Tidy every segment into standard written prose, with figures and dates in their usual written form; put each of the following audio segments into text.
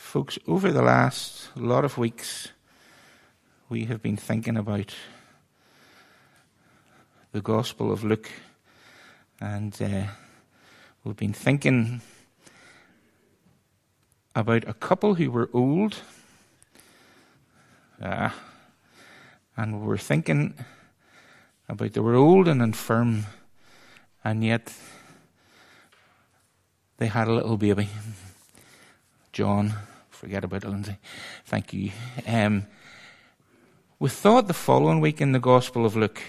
Folks, over the last lot of weeks, we have been thinking about the Gospel of Luke, and we've been thinking about a couple who were old, and we're thinking about they were old and infirm, and yet they had a little baby. John, forget about it, Lindsay. Thank you. We thought the following week in the Gospel of Luke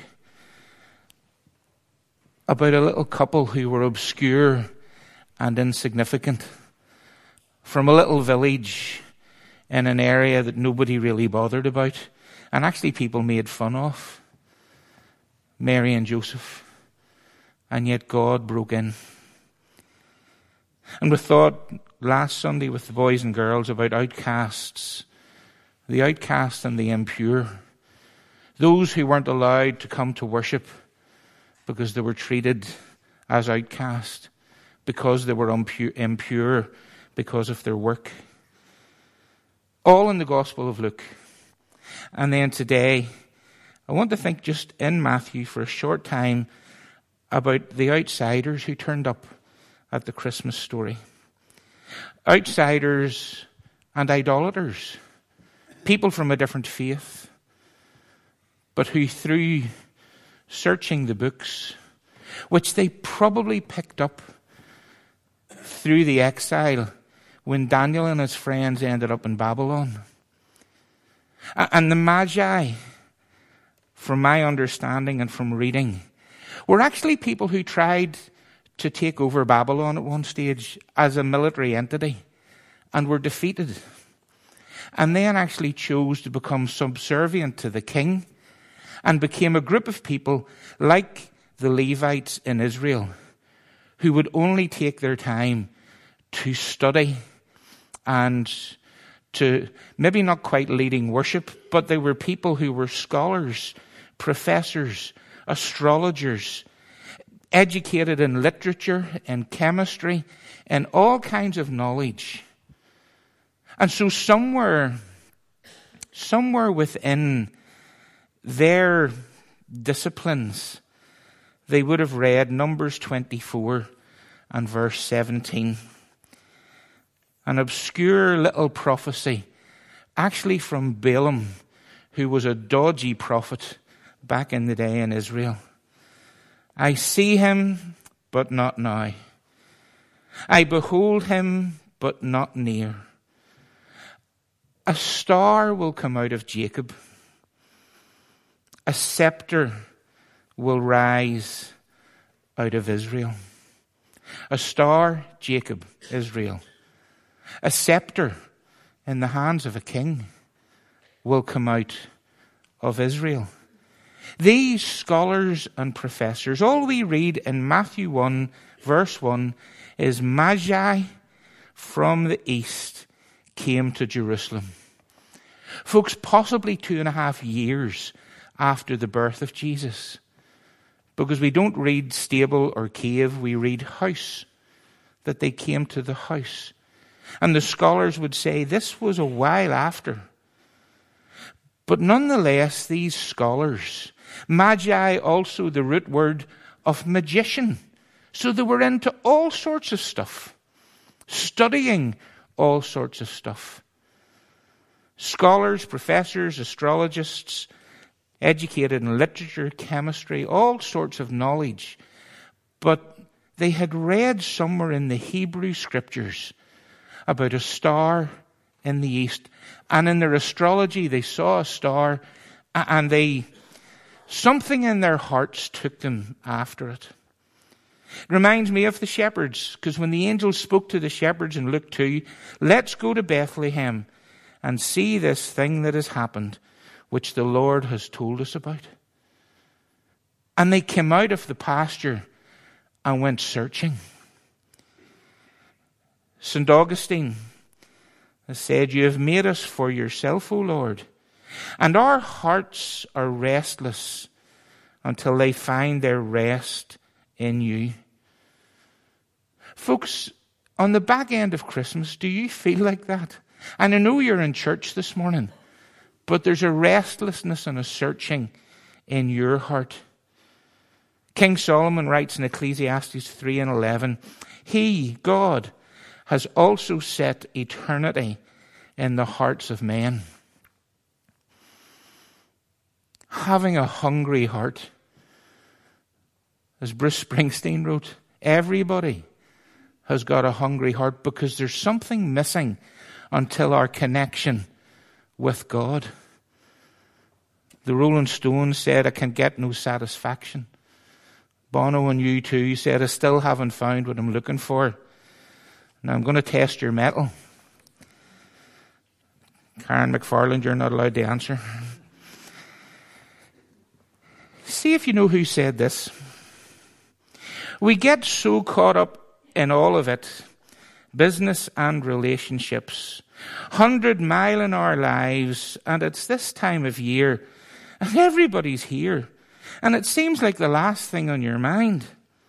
about a little couple who were obscure and insignificant from a little village in an area that nobody really bothered about, and actually people made fun of. Mary and Joseph. And yet God broke in. And we thought last Sunday with the boys and girls about outcasts, the outcast and the impure, those who weren't allowed to come to worship because they were treated as outcast, because they were impure because of their work. All in the Gospel of Luke. And then today, I want to think just in Matthew for a short time about the outsiders who turned up at the Christmas story. Outsiders and idolaters. People from a different faith, but who through searching the books, which they probably picked up through the exile when Daniel and his friends ended up in Babylon. And the Magi, from my understanding and from reading, were actually people who tried to take over Babylon at one stage as a military entity and were defeated. And then actually chose to become subservient to the king and became a group of people like the Levites in Israel who would only take their time to study and to maybe not quite leading worship, but they were people who were scholars, professors, astrologers, educated in literature, in chemistry, in all kinds of knowledge. And so somewhere within their disciplines, they would have read Numbers 24 and verse 17. An obscure little prophecy, actually from Balaam, who was a dodgy prophet back in the day in Israel. I see him, but not now. I behold him, but not near. A star will come out of Jacob. A scepter will rise out of Israel. A star, Jacob, Israel. A scepter in the hands of a king will come out of Israel. These scholars and professors, all we read in Matthew 1, verse 1, is Magi from the east came to Jerusalem. Folks, possibly 2.5 years after the birth of Jesus. Because we don't read stable or cave, we read house. That they came to the house. And the scholars would say this was a while after. But nonetheless, these scholars, Magi also the root word of magician. So they were into all sorts of stuff. Studying all sorts of stuff. Scholars, professors, astrologists, educated in literature, chemistry, all sorts of knowledge. But they had read somewhere in the Hebrew scriptures about a star in the east. And in their astrology, they saw a star and something in their hearts took them after it. It reminds me of the shepherds, because when the angel spoke to the shepherds in Luke 2, let's go to Bethlehem and see this thing that has happened, which the Lord has told us about. And they came out of the pasture and went searching. St. Augustine has said, you have made us for yourself, O Lord, and our hearts are restless until they find their rest in you. Folks, on the back end of Christmas, do you feel like that? And I know you're in church this morning, but there's a restlessness and a searching in your heart. King Solomon writes in Ecclesiastes 3:11, He, God, has also set eternity in the hearts of men. Having a hungry heart. As Bruce Springsteen wrote, everybody has got a hungry heart because there's something missing until our connection with God. The Rolling Stones said, I can get no satisfaction. Bono and U2 said, I still haven't found what I'm looking for. Now I'm going to test your mettle. Karen McFarland, you're not allowed to answer. See if you know who said this. We get so caught up in all of it, business and relationships, 100-mile in our lives, and it's this time of year, and everybody's here, and it seems like the last thing on your mind.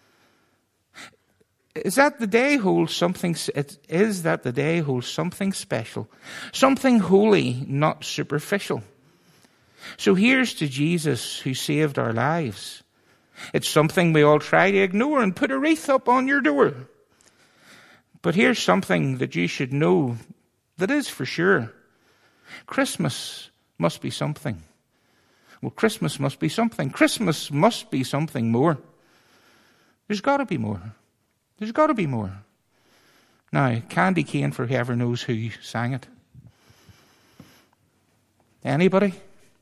Is that the day holds something special, something holy, not superficial? So here's to Jesus who saved our lives. It's something we all try to ignore and put a wreath up on your door. But here's something that you should know that is for sure. Christmas must be something. Well, Christmas must be something. Christmas must be something more. There's got to be more. There's got to be more. Now, Candy Cane, for whoever knows who sang it. Anybody?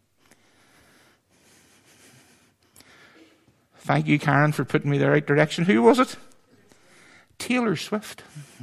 Thank you, Karen, for putting me the right direction. Who was it? Taylor Swift.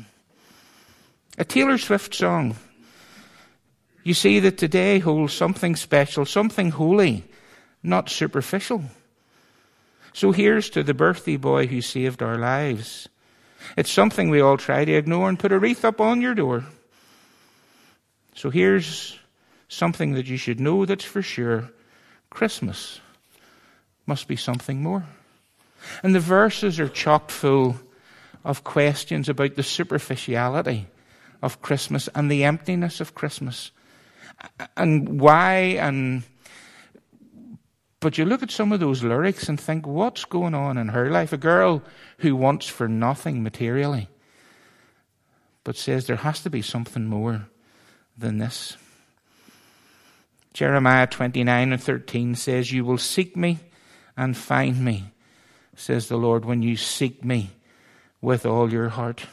A Taylor Swift song. You see that today holds something special, something holy, not superficial. So here's to the birthday boy who saved our lives. It's something we all try to ignore and put a wreath up on your door. So here's something that you should know that's for sure. Christmas must be something more. And the verses are chock full of questions about the superficiality of Christmas and the emptiness of Christmas. And why, but you look at some of those lyrics and think, what's going on in her life? A girl who wants for nothing materially, but says there has to be something more than this. Jeremiah 29:13 says, You will seek me and find me, says the Lord, when you seek me with all your heart.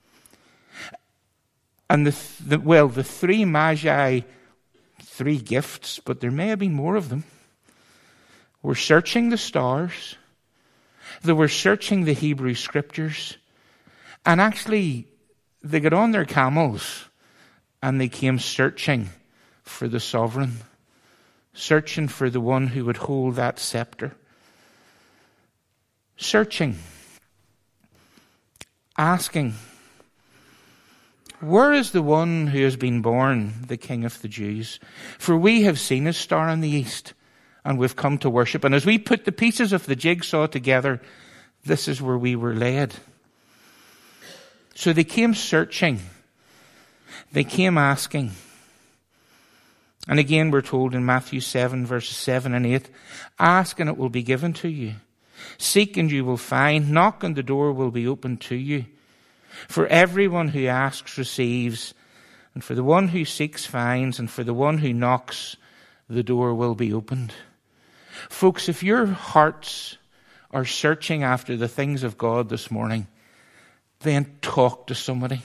And the three magi, 3 gifts, but there may have been more of them, were searching the stars. They were searching the Hebrew scriptures. And actually, they got on their camels and they came searching for the sovereign, searching for the one who would hold that scepter. Searching, asking, where is the one who has been born, the King of the Jews? For we have seen his star in the east, and we've come to worship. And as we put the pieces of the jigsaw together, this is where we were led. So they came searching. They came asking. And again we're told in Matthew 7, verses 7 and 8, Ask and it will be given to you. Seek and you will find. Knock and the door will be opened to you. For everyone who asks receives, and for the one who seeks finds, and for the one who knocks, the door will be opened. Folks, if your hearts are searching after the things of God this morning, then talk to somebody.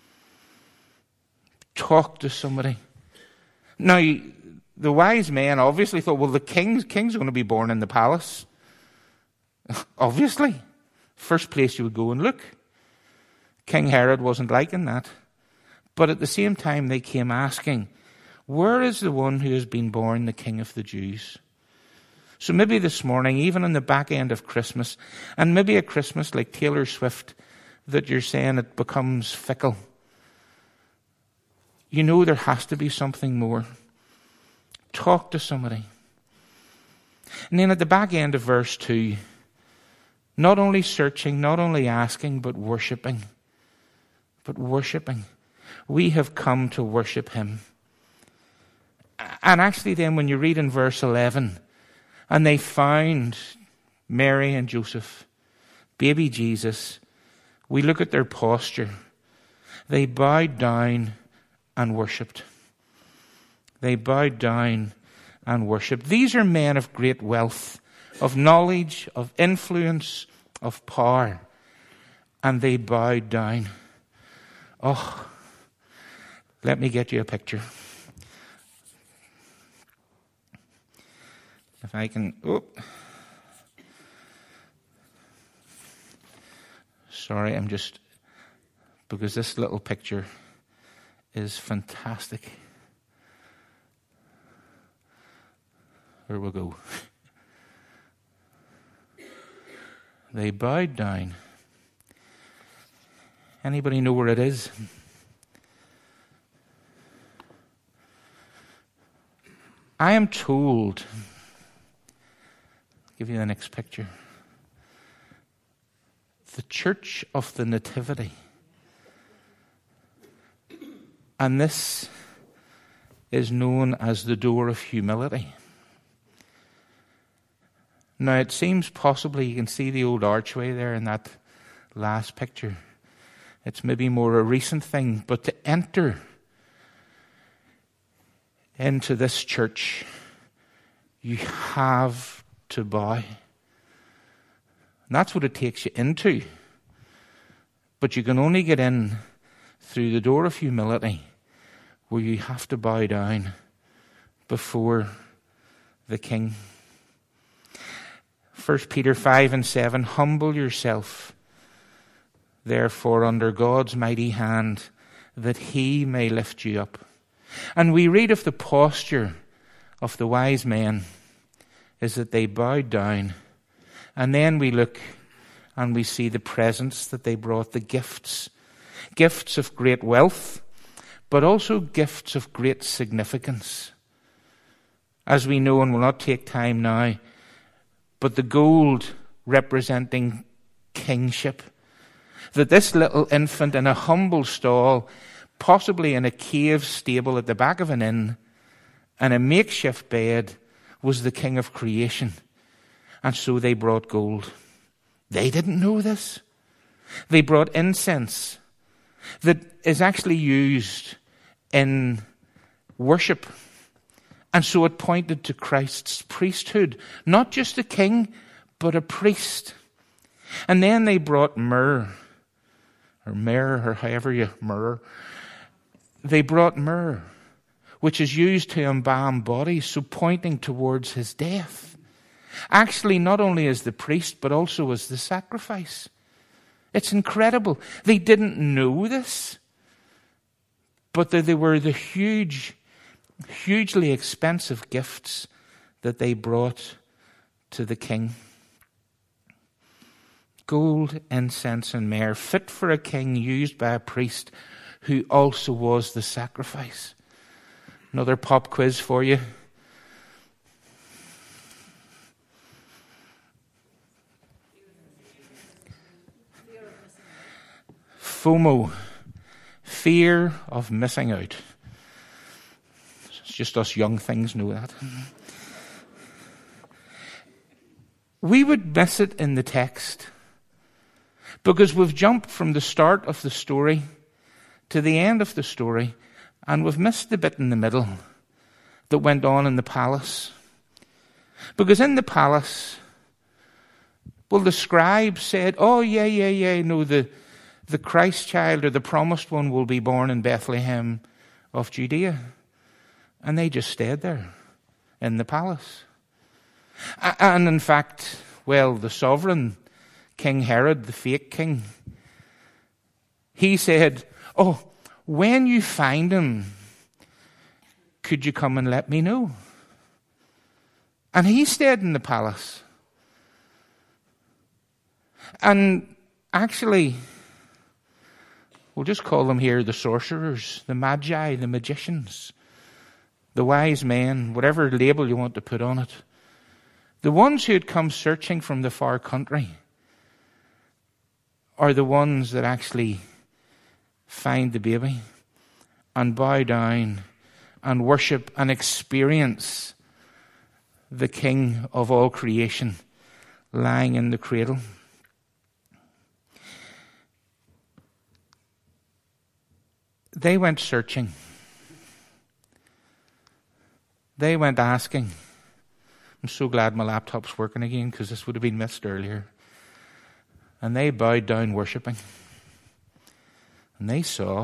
Talk to somebody. Now, the wise men obviously thought, well, the king's going to be born in the palace. Obviously. First place you would go and look. King Herod wasn't liking that. But at the same time, they came asking, where is the one who has been born, the King of the Jews? So maybe this morning, even on the back end of Christmas, and maybe a Christmas like Taylor Swift, that you're saying it becomes fickle. You know there has to be something more. Talk to somebody. And then at the back end of verse 2, not only searching, not only asking, but worshipping. But worshipping. We have come to worship him. And actually then when you read in verse 11, and they found Mary and Joseph, baby Jesus, we look at their posture. They bowed down and worshipped. They bowed down and worshipped. These are men of great wealth, of knowledge, of influence, of power. And they bowed down. Oh, let me get you a picture. If I can... Oh. Sorry, I'm just... Because this little picture is fantastic. Here we go. They bowed down. Anybody know where it is? I am told... I'll give you the next picture. The Church of the Nativity. And this is known as the Door of Humility. Now it seems possibly, you can see the old archway there in that last picture. It's maybe more a recent thing, but to enter into this church, you have to bow. And that's what it takes you into. But you can only get in through the door of humility, where you have to bow down before the King. 1 Peter 5:7, humble yourself, therefore, under God's mighty hand, that he may lift you up. And we read of the posture of the wise men is that they bowed down. And then we look and we see the presents that they brought, the gifts. Gifts of great wealth, but also gifts of great significance. As we know, and will not take time now, but the gold representing kingship. That this little infant in a humble stall, possibly in a cave stable at the back of an inn, and a makeshift bed, was the king of creation. And so they brought gold. They didn't know this. They brought incense that is actually used in worship. And so it pointed to Christ's priesthood. Not just a king, but a priest. And then they brought myrrh. Or myrrh, or however you myrrh. They brought myrrh, which is used to embalm bodies, so pointing towards his death. Actually, not only as the priest, but also as the sacrifice. It's incredible. They didn't know this, but they were the hugely expensive gifts that they brought to the king. Gold, incense, and myrrh, fit for a king, used by a priest who also was the sacrifice. Another pop quiz for you. FOMO, fear of missing out. It's just us young things know that. We would miss it in the text because we've jumped from the start of the story to the end of the story, and we've missed the bit in the middle that went on in the palace. Because in the palace, well, the scribes said, oh, no, the Christ child or the promised one will be born in Bethlehem of Judea. And they just stayed there in the palace. And in fact, well, the sovereign, King Herod, the fake king, he said, oh, when you find him, could you come and let me know? And he stayed in the palace. And actually, we'll just call them here the sorcerers, the magi, the magicians, the wise men, whatever label you want to put on it. The ones who had come searching from the far country are the ones that actually find the baby. and bow down and worship and experience the King of all creation lying in the cradle. They went searching. They went asking. I'm so glad my laptop's working again, because this would have been missed earlier. And they bowed down worshipping. And they saw.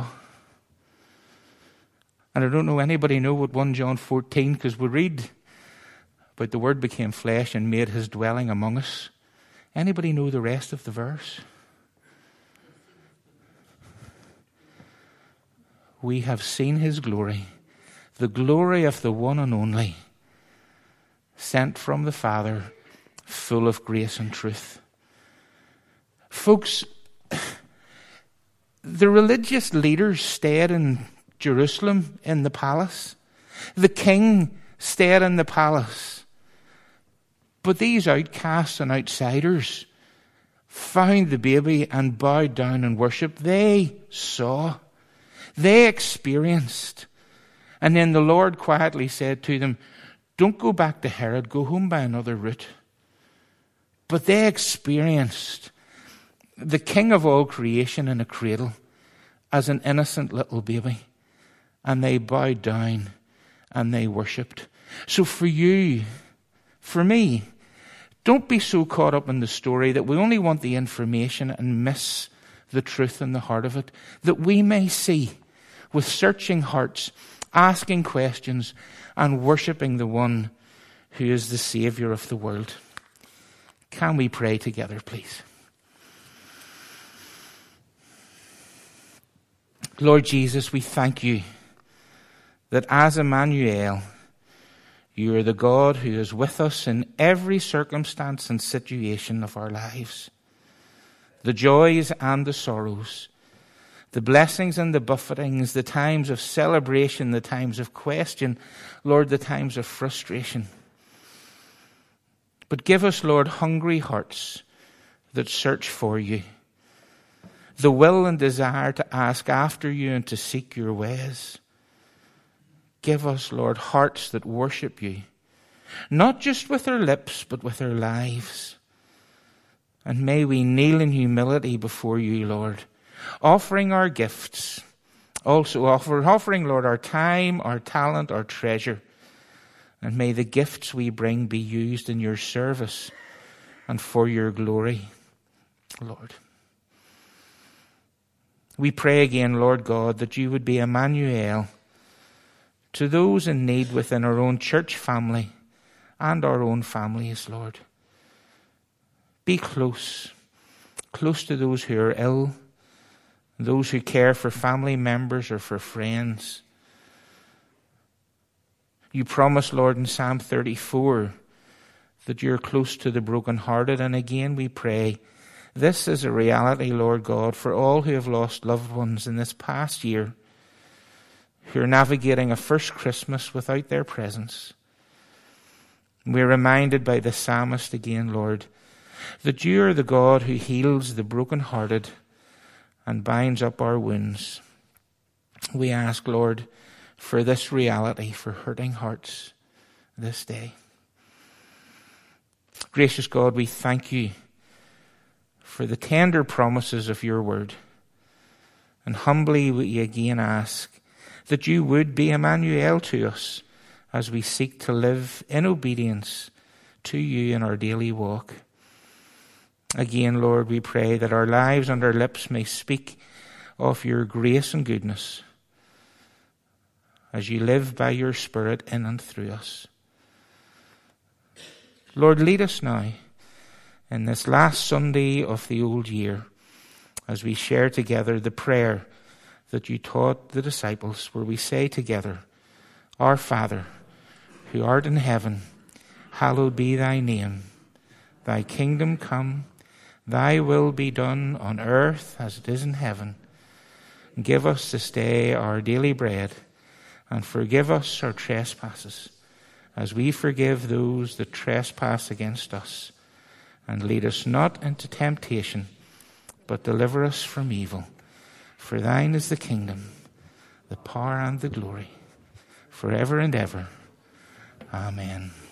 And I don't know anybody know what 1 John 14, because we read about the Word became flesh and made his dwelling among us. Anybody know the rest of the verse? We have seen his glory, the glory of the one and only, sent from the Father, full of grace and truth. Folks, the religious leaders stayed in Jerusalem in the palace. The king stayed in the palace. But these outcasts and outsiders found the baby and bowed down and worshipped. They saw. They experienced. And then the Lord quietly said to them, don't go back to Herod, go home by another route. But they experienced the King of all creation in a cradle as an innocent little baby. And they bowed down and they worshipped. So for you, for me, don't be so caught up in the story that we only want the information and miss the truth in the heart of it, that we may see with searching hearts, asking questions, and worshipping the one who is the Saviour of the world. Can we pray together, please? Lord Jesus, we thank you that as Emmanuel, you are the God who is with us in every circumstance and situation of our lives. The joys and the sorrows, the blessings and the buffetings, the times of celebration, the times of question, Lord, the times of frustration. But give us, Lord, hungry hearts that search for you, the will and desire to ask after you and to seek your ways. Give us, Lord, hearts that worship you, not just with our lips, but with our lives. And may we kneel in humility before you, Lord, offering our gifts, also offering, Lord, our time, our talent, our treasure. And may the gifts we bring be used in your service and for your glory, Lord. We pray again, Lord God, that you would be Emmanuel to those in need within our own church family and our own families, Lord. Be close to those who are ill, those who care for family members or for friends. You promise, Lord, in Psalm 34 that you're close to the brokenhearted. And again we pray, this is a reality, Lord God, for all who have lost loved ones in this past year, who are navigating a first Christmas without their presence. We're reminded by the psalmist again, Lord, that you are the God who heals the brokenhearted and binds up our wounds. We ask, Lord, for this reality for hurting hearts this day. Gracious God, we thank you for the tender promises of your word. And humbly we again ask that you would be Emmanuel to us as we seek to live in obedience to you in our daily walk. Again, Lord, we pray that our lives and our lips may speak of your grace and goodness as you live by your Spirit in and through us. Lord, lead us now in this last Sunday of the old year as we share together the prayer that you taught the disciples, where we say together, Our Father, who art in heaven, hallowed be thy name. Thy kingdom come, thy will be done on earth as it is in heaven. And give us this day our daily bread, and forgive us our trespasses, as we forgive those that trespass against us. And lead us not into temptation, but deliver us from evil. For thine is the kingdom, the power and the glory, forever and ever. Amen.